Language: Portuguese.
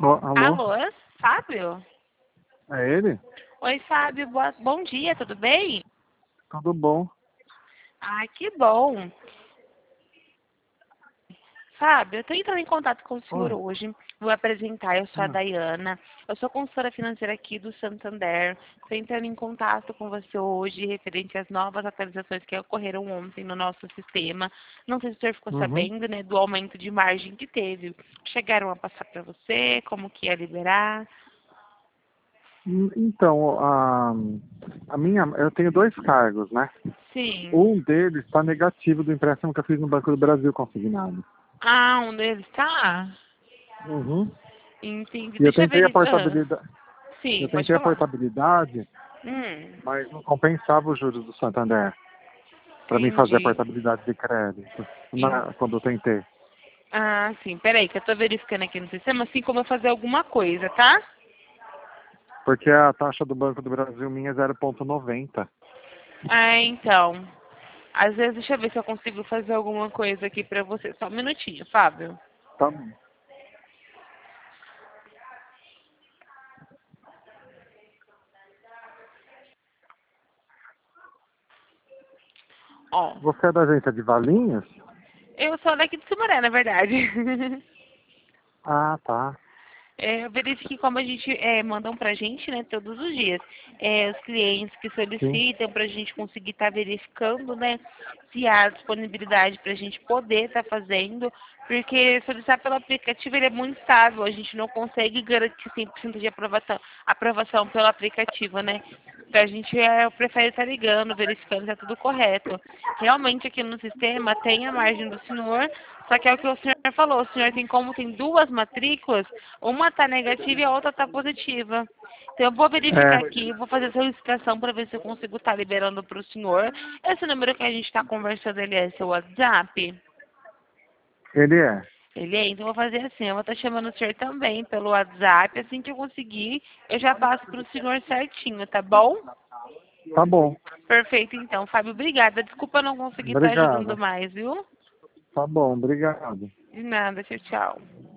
Alô? Alô, Fábio? É ele? Oi, Fábio, bom dia, tudo bem? Tudo bom? Ai, que bom. Fábio, eu estou entrando em contato com o senhor Oi. hoje. Vou apresentar, eu sou a Hum. Dayana. Eu sou consultora financeira aqui do Santander. Estou entrando em contato com você hoje referente às novas atualizações que ocorreram ontem no nosso sistema. Não sei se o senhor ficou Uhum. sabendo, né, do aumento de margem que teve. Chegaram a passar para você, como que ia liberar? Então, eu tenho dois cargos, né? Sim. Um deles está negativo do empréstimo que eu fiz no Banco do Brasil consignado. Ah, um deles tá? Uhum. Entendi. E eu Deixa eu tentei a verificar. portabilidade, Sim, eu pode tentei a falar. portabilidade, Hum, mas não compensava os juros do Santander para mim fazer a entendi. portabilidade de crédito En- quando eu tentei. Ah, sim. Peraí, que eu tô verificando aqui no sistema, assim como eu fazer alguma coisa, tá? Porque a taxa do Banco do Brasil minha é 0,90. Ah, então. Às vezes, deixa eu ver se eu consigo fazer alguma coisa aqui pra você. Só um minutinho, Fábio. Tá bom. Ó, Você é da agência de Valinhos? eu sou daqui de Sumaré, na verdade. Ah, tá. Eu verifiquei como a gente mandam pra gente, né, todos os dias. Os clientes que Sim. solicitam pra gente conseguir estar verificando, né, se há disponibilidade pra gente poder estar fazendo, porque solicitar pelo aplicativo ele é muito estável, a gente não consegue garantir 100% de aprovação pelo aplicativo, né? Então a gente prefere estar ligando, verificando se está tudo correto. Realmente aqui no sistema tem a margem do senhor, só que é o que o senhor falou, o senhor tem duas matrículas, uma está negativa e a outra está positiva. Então eu vou verificar É, aqui, vou fazer a solicitação para ver se eu consigo estar liberando para o senhor. Esse número que a gente está conversando, ele é seu WhatsApp? ele é. Ele é, então eu vou fazer assim, eu vou estar chamando o senhor também pelo WhatsApp, assim que eu conseguir, eu já passo para o senhor certinho, tá bom? Tá bom. Perfeito, então, Fábio, obrigada. Desculpa não conseguir estar ajudando Obrigado. mais, viu? Tá bom, obrigado. De nada, tchau, tchau.